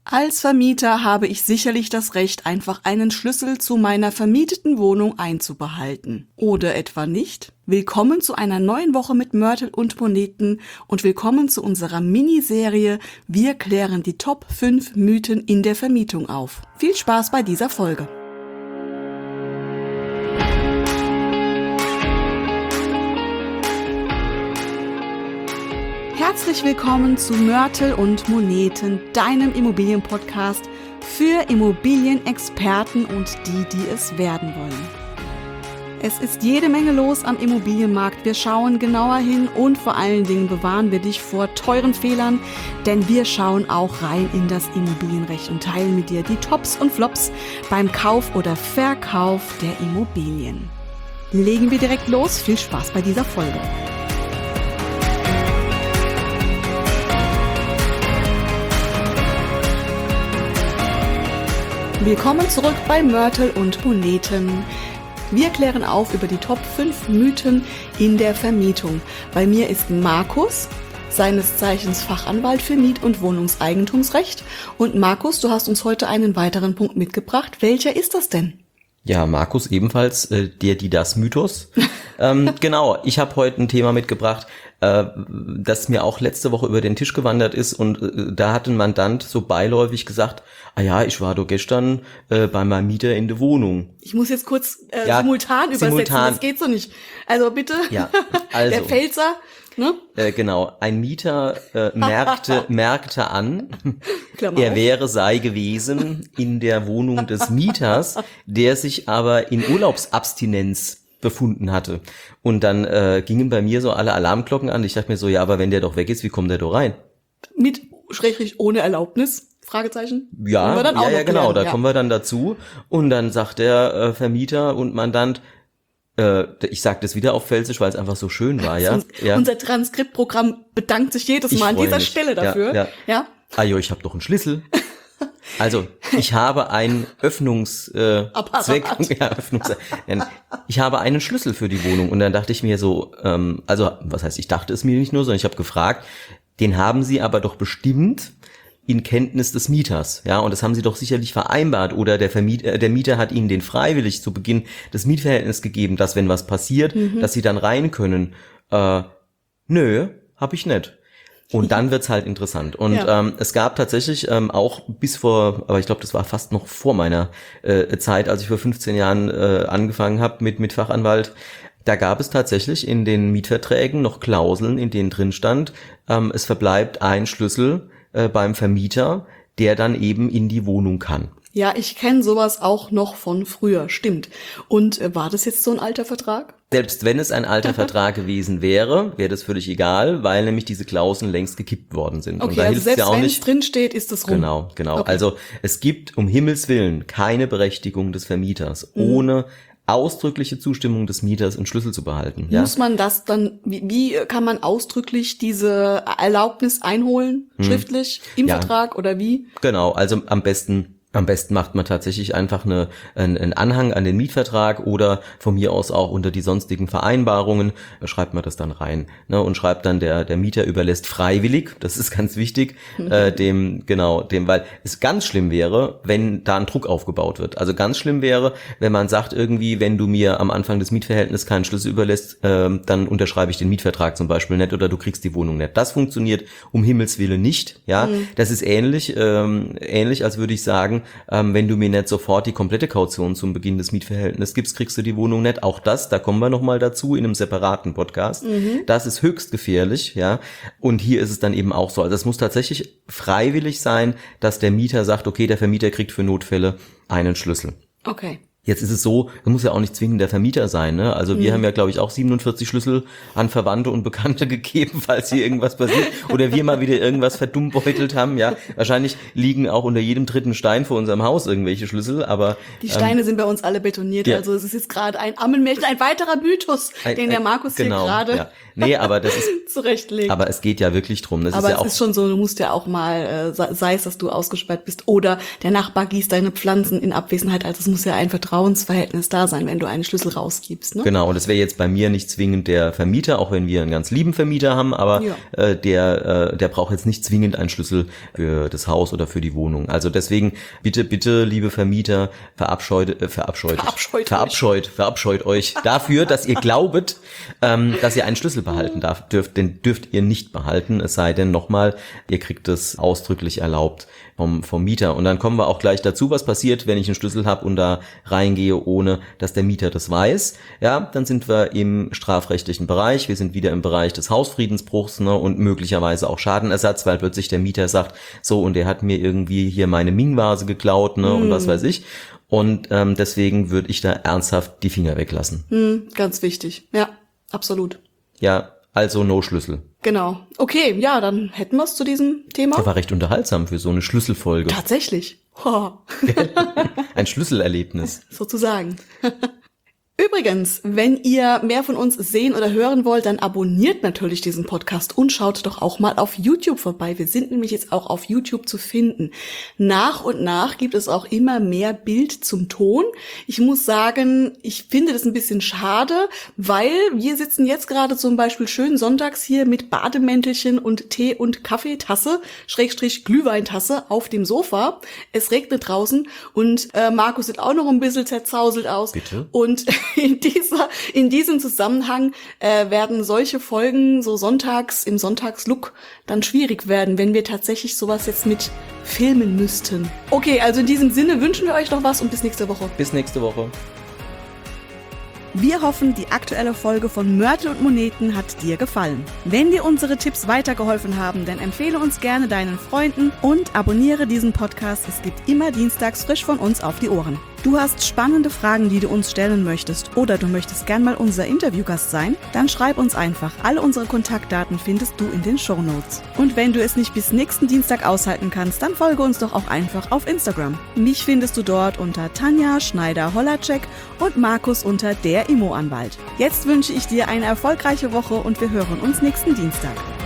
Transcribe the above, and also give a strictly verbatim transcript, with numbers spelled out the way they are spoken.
Als Vermieter habe ich sicherlich das Recht, einfach einen Schlüssel zu meiner vermieteten Wohnung einzubehalten. Oder etwa nicht? Willkommen zu einer neuen Woche mit Mörtel und Moneten und willkommen zu unserer Miniserie Wir klären die Top fünf Mythen in der Vermietung auf. Viel Spaß bei dieser Folge. Herzlich willkommen zu Mörtel und Moneten, deinem Immobilienpodcast für Immobilienexperten und die, die es werden wollen. Es ist jede Menge los am Immobilienmarkt. Wir schauen genauer hin und vor allen Dingen bewahren wir dich vor teuren Fehlern, denn wir schauen auch rein in das Immobilienrecht und teilen mit dir die Tops und Flops beim Kauf oder Verkauf der Immobilien. Legen wir direkt los. Viel Spaß bei dieser Folge. Willkommen zurück bei Mörtel und Moneten. Wir klären auf über die Top fünf Mythen in der Vermietung. Bei mir ist Markus, seines Zeichens Fachanwalt für Miet- und Wohnungseigentumsrecht. Und Markus, du hast uns heute einen weiteren Punkt mitgebracht. Welcher ist das denn? Ja, Markus ebenfalls, äh, der, die, das Mythos. ähm, genau, ich habe heute ein Thema mitgebracht, äh, das mir auch letzte Woche über den Tisch gewandert ist und äh, da hat ein Mandant so beiläufig gesagt, ah ja, ich war doch gestern äh, bei meinem Mieter in der Wohnung. Ich muss jetzt kurz äh, ja, simultan übersetzen, simultan. Das geht so nicht. Also bitte, ja, also, der Pfälzer, ne? Äh, genau, ein Mieter äh, merkte, merkte an, Klammer er auf. wäre, sei gewesen in der Wohnung des Mieters, der sich aber in Urlaubsabstinenz befunden hatte. Und dann äh, gingen bei mir so alle Alarmglocken an. Ich dachte mir so, ja, aber wenn der doch weg ist, wie kommt der doch rein? Mit, schrägstrich, ohne Erlaubnis? Fragezeichen? Ja, wir dann auch ja, ja, noch genau, klären, da ja. kommen wir dann dazu. Und dann sagt der äh, Vermieter und Mandant, äh, ich sag das wieder auf Pfälzisch, weil es einfach so schön war, ja. ja. Unser Transkriptprogramm bedankt sich jedes Ich Mal an freu dieser mich. Stelle dafür. Ja, ja. ja? Ah jo, ich habe doch einen Schlüssel. Also, ich habe einen Öffnungszweck, äh, ja, Öffnungs ich habe einen Schlüssel für die Wohnung. Und dann dachte ich mir so, ähm, also, was heißt, ich dachte es mir nicht nur, sondern ich habe gefragt, den haben Sie aber doch bestimmt in Kenntnis des Mieters, ja, und das haben Sie doch sicherlich vereinbart oder der Vermieter, der Mieter hat Ihnen den freiwillig zu Beginn des Mietverhältnisses gegeben, dass wenn was passiert, mhm. dass Sie dann rein können. Äh, nö, hab ich nicht. Und dann wird's halt interessant. Und ja. ähm, es gab tatsächlich ähm, auch bis vor, aber ich glaube, das war fast noch vor meiner äh, Zeit, als ich vor fünfzehn Jahren äh, angefangen habe mit mit Fachanwalt, da gab es tatsächlich in den Mietverträgen noch Klauseln, in denen drin stand, ähm, es verbleibt ein Schlüssel äh, beim Vermieter, der dann eben in die Wohnung kann. Ja, ich kenne sowas auch noch von früher, stimmt. Und äh, war das jetzt so ein alter Vertrag? Selbst wenn es ein alter Vertrag gewesen wäre, wäre das völlig egal, weil nämlich diese Klauseln längst gekippt worden sind. Okay, und da also hilft's selbst ja auch wenn nicht. es drin steht, ist das rum. Genau, genau. Okay. Also es gibt um Himmels Willen keine Berechtigung des Vermieters, mhm. ohne ausdrückliche Zustimmung des Mieters einen Schlüssel zu behalten. Ja? Muss man das dann, wie, wie kann man ausdrücklich diese Erlaubnis einholen, hm. schriftlich, im ja. Vertrag oder wie? Genau, also am besten Am besten macht man tatsächlich einfach eine, einen Anhang an den Mietvertrag oder von mir aus auch unter die sonstigen Vereinbarungen schreibt man das dann rein, ne, und schreibt dann, der der Mieter überlässt freiwillig, das ist ganz wichtig, mhm. äh, dem, genau, dem, weil es ganz schlimm wäre, wenn da ein Druck aufgebaut wird. Also ganz schlimm wäre, wenn man sagt irgendwie, wenn du mir am Anfang des Mietverhältnisses keinen Schlüssel überlässt, äh, dann unterschreibe ich den Mietvertrag zum Beispiel nicht oder du kriegst die Wohnung nicht. Das funktioniert um Himmels Willen nicht, ja. Mhm. Das ist ähnlich, ähm, ähnlich, als würde ich sagen, Ähm, wenn du mir nicht sofort die komplette Kaution zum Beginn des Mietverhältnisses gibst, kriegst du die Wohnung nicht. Auch das, da kommen wir nochmal dazu in einem separaten Podcast. Mhm. Das ist höchst gefährlich, ja. Und hier ist es dann eben auch so. Also es muss tatsächlich freiwillig sein, dass der Mieter sagt, okay, der Vermieter kriegt für Notfälle einen Schlüssel. Okay. Jetzt ist es so, das muss ja auch nicht zwingend der Vermieter sein, ne? Also wir mhm. haben ja, glaube ich, auch siebenundvierzig Schlüssel an Verwandte und Bekannte gegeben, falls hier irgendwas passiert oder wir mal wieder irgendwas verdummbeutelt haben, ja. Wahrscheinlich liegen auch unter jedem dritten Stein vor unserem Haus irgendwelche Schlüssel, aber die Steine ähm, sind bei uns alle betoniert, ja. also es ist jetzt gerade ein Ammenmärchen, ein weiterer Mythos, ein, den der ein, Markus genau, hier gerade ja. Nee, aber das ist zurechtlegt. Aber es geht ja wirklich drum. Das aber ist ja es auch ist schon so, du musst ja auch mal, äh, sei es, dass du ausgesperrt bist oder der Nachbar gießt deine Pflanzen in Abwesenheit, also es muss ja ein Vertrauen Vertrauensverhältnis da sein, wenn du einen Schlüssel rausgibst. Ne? Genau, und das wäre jetzt bei mir nicht zwingend der Vermieter, auch wenn wir einen ganz lieben Vermieter haben, aber ja. äh, der, äh, der braucht jetzt nicht zwingend einen Schlüssel für das Haus oder für die Wohnung. Also deswegen bitte, bitte, liebe Vermieter, verabscheut, äh, verabscheut, verabscheut, verabscheut, euch. verabscheut euch dafür, dass ihr glaubet, ähm, dass ihr einen Schlüssel behalten darf, dürft, den dürft ihr nicht behalten, es sei denn nochmal, ihr kriegt es ausdrücklich erlaubt vom, vom Mieter. Und dann kommen wir auch gleich dazu, was passiert, wenn ich einen Schlüssel habe und da reingehe, ohne dass der Mieter das weiß. Ja, dann sind wir im strafrechtlichen Bereich, wir sind wieder im Bereich des Hausfriedensbruchs, ne, und möglicherweise auch Schadenersatz, weil plötzlich der Mieter sagt, so, und der hat mir irgendwie hier meine Ming-Vase geklaut, ne, mm. und was weiß ich. Und ähm, deswegen würde ich da ernsthaft die Finger weglassen. Mm, ganz wichtig, ja, absolut. Ja, also no Schlüssel. Genau. Okay, ja, dann hätten wir es zu diesem Thema. Das war recht unterhaltsam für so eine Schlüsselfolge. Tatsächlich. Oh. Ein Schlüsselerlebnis. Sozusagen. Übrigens, wenn ihr mehr von uns sehen oder hören wollt, dann abonniert natürlich diesen Podcast und schaut doch auch mal auf YouTube vorbei. Wir sind nämlich jetzt auch auf YouTube zu finden. Nach und nach gibt es auch immer mehr Bild zum Ton. Ich muss sagen, ich finde das ein bisschen schade, weil wir sitzen jetzt gerade zum Beispiel schön sonntags hier mit Bademäntelchen und Tee- und Kaffeetasse, Schrägstrich Glühweintasse auf dem Sofa. Es regnet draußen und äh, Markus sieht auch noch ein bisschen zerzauselt aus. Bitte? Und In dieser, in diesem Zusammenhang äh, werden solche Folgen so sonntags, im Sonntagslook dann schwierig werden, wenn wir tatsächlich sowas jetzt mit filmen müssten. Okay, also in diesem Sinne wünschen wir euch noch was und bis nächste Woche. Bis nächste Woche. Wir hoffen, die aktuelle Folge von Mörtel und Moneten hat dir gefallen. Wenn dir unsere Tipps weitergeholfen haben, dann empfehle uns gerne deinen Freunden und abonniere diesen Podcast. Es gibt immer dienstags frisch von uns auf die Ohren. Du hast spannende Fragen, die du uns stellen möchtest, oder du möchtest gern mal unser Interviewgast sein? Dann schreib uns einfach. Alle unsere Kontaktdaten findest du in den Shownotes. Und wenn du es nicht bis nächsten Dienstag aushalten kannst, dann folge uns doch auch einfach auf Instagram. Mich findest du dort unter Tanja Schneider-Holacek und Markus unter der Immo-Anwalt. Jetzt wünsche ich dir eine erfolgreiche Woche und wir hören uns nächsten Dienstag.